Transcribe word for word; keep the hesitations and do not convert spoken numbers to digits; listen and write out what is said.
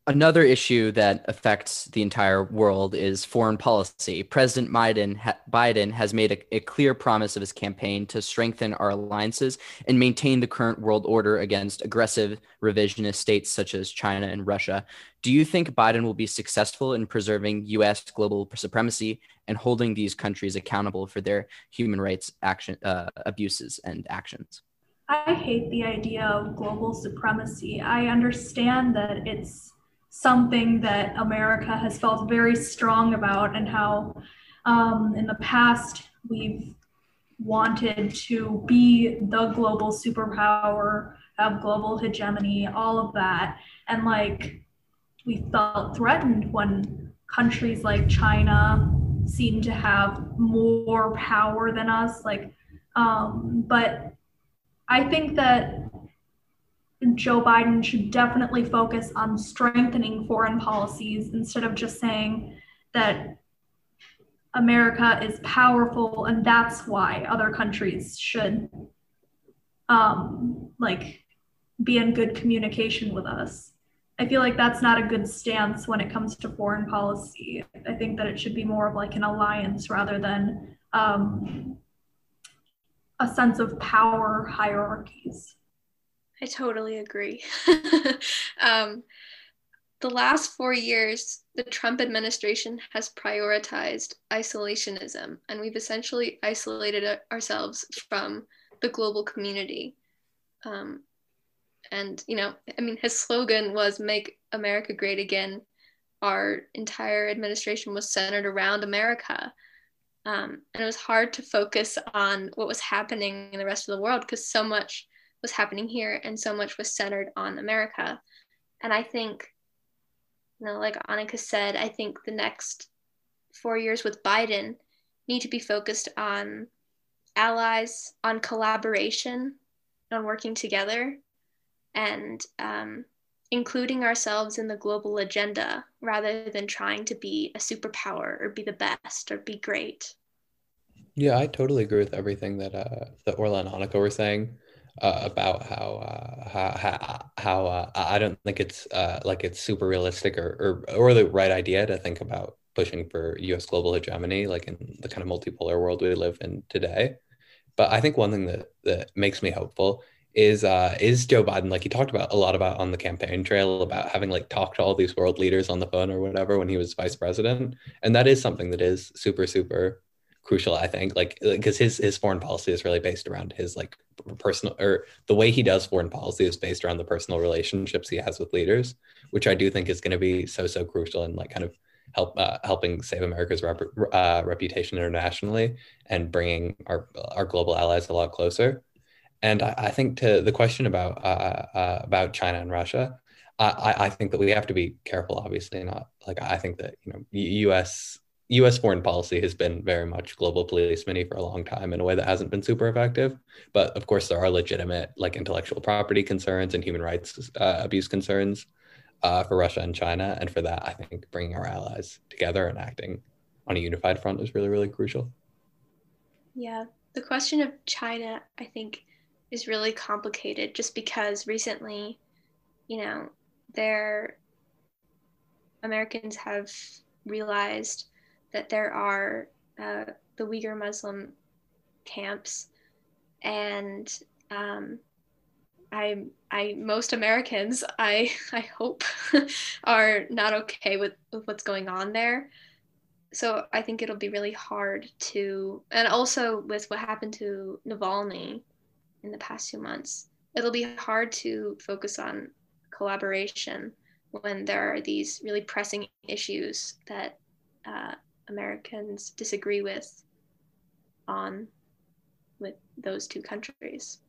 Another issue that affects the entire world is foreign policy. President Biden, ha- Biden has made a, a clear promise of his campaign to strengthen our alliances and maintain the current world order against aggressive revisionist states such as China and Russia. Do you think Biden will be successful in preserving U S global supremacy and holding these countries accountable for their human rights action uh, abuses and actions? I hate the idea of global supremacy. I understand that it's something that America has felt very strong about, and how um, in the past we've wanted to be the global superpower, have global hegemony, all of that. And like we felt threatened when countries like China seem to have more power than us. Like, um, but I think that Joe Biden should definitely focus on strengthening foreign policies instead of just saying that America is powerful and that's why other countries should um, like be in good communication with us. I feel like that's not a good stance when it comes to foreign policy. I think that it should be more of like an alliance rather than um, a sense of power hierarchies. I totally agree. um, the last four years, the Trump administration has prioritized isolationism, and we've essentially isolated ourselves from the global community. Um, and, you know, I mean, his slogan was Make America Great Again. Our entire administration was centered around America. Um, and it was hard to focus on what was happening in the rest of the world because so much was happening here and so much was centered on America. And I think, you know, like Annika said, I think the next four years with Biden need to be focused on allies, on collaboration, on working together, and um, including ourselves in the global agenda rather than trying to be a superpower or be the best or be great. Yeah, I totally agree with everything that uh that Orla and Annika were saying uh, about how uh how how, how uh, I don't think it's uh like it's super realistic or, or or the right idea to think about pushing for U S global hegemony like in the kind of multipolar world we live in today. But I think one thing that that makes me hopeful is uh is Joe Biden, like he talked about a lot about on the campaign trail about having like talked to all these world leaders on the phone or whatever when he was vice president. And that is something that is super, super crucial, I think, like because his his foreign policy is really based around his like personal, or the way he does foreign policy is based around the personal relationships he has with leaders, which I do think is going to be so, so crucial in like kind of help uh, helping save America's rep- uh, reputation internationally and bringing our our global allies a lot closer. And I, I think to the question about uh, uh, about China and Russia, I, I think that we have to be careful. Obviously, not like I think that you know U S U S foreign policy has been very much global policeman for a long time in a way that hasn't been super effective. But of course, there are legitimate like intellectual property concerns and human rights uh, abuse concerns uh, for Russia and China. And for that, I think bringing our allies together and acting on a unified front is really, really crucial. Yeah, the question of China, I think, is really complicated just because recently, you know, there Americans have realized that there are uh, the Uyghur Muslim camps, and um, I, I, most Americans, I, I hope, are not okay with, with what's going on there. So I think it'll be really hard to, and also with what happened to Navalny in the past two months, it'll be hard to focus on collaboration when there are these really pressing issues that uh, Americans disagree with on with those two countries.